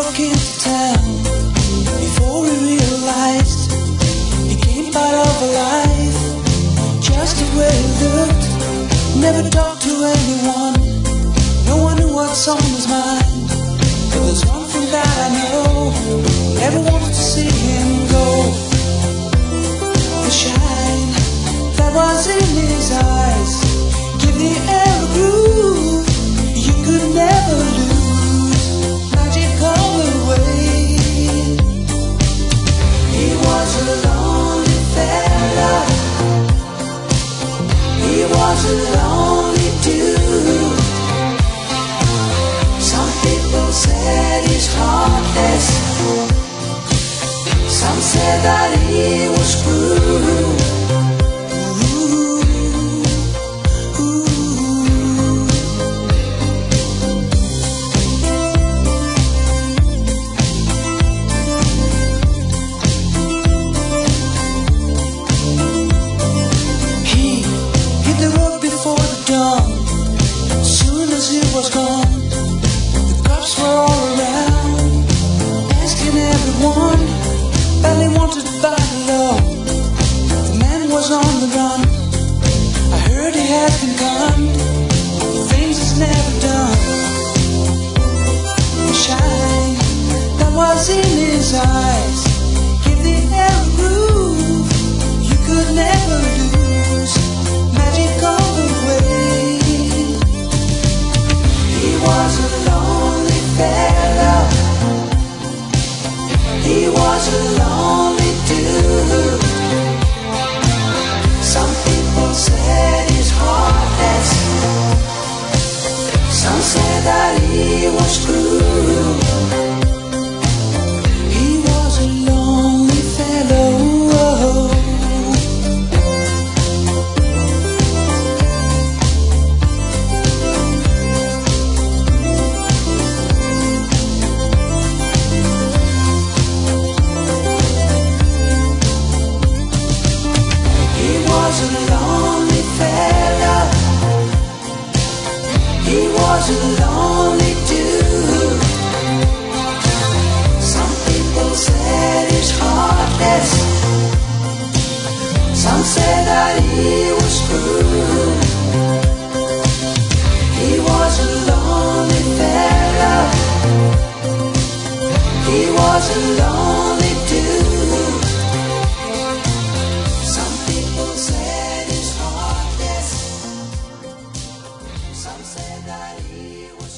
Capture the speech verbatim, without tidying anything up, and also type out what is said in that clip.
broke into town before we realized he came part of a life. Just the way he looked, never talked to anyone. No one knew what's on his mind. But there's one thing that I know, never wanted to see him go. The shine that was in his eyes, give the air a groove you could never lose. Magic all the way. He was a lonely fella. He was a lonely dude. Some people said he's heartless. Some said that he was cruel. Was gone. The cops were all around, asking everyone that they wanted to buy the law. The man was on the run. I heard he had been conned for things he's never done. The shine that was in his eyes, give the air a groove you could never lose. Magic all the way. He was a lonely fella. He was a lonely dude. Some people said he's heartless. Some said that he was cruel. He was a lonely fellow. He was a lonely dude. Some people said he's heartless. Some said that he was cruel. He was a lonely fella. He was a lonely dude. Some people said he's heartless. Some said that he was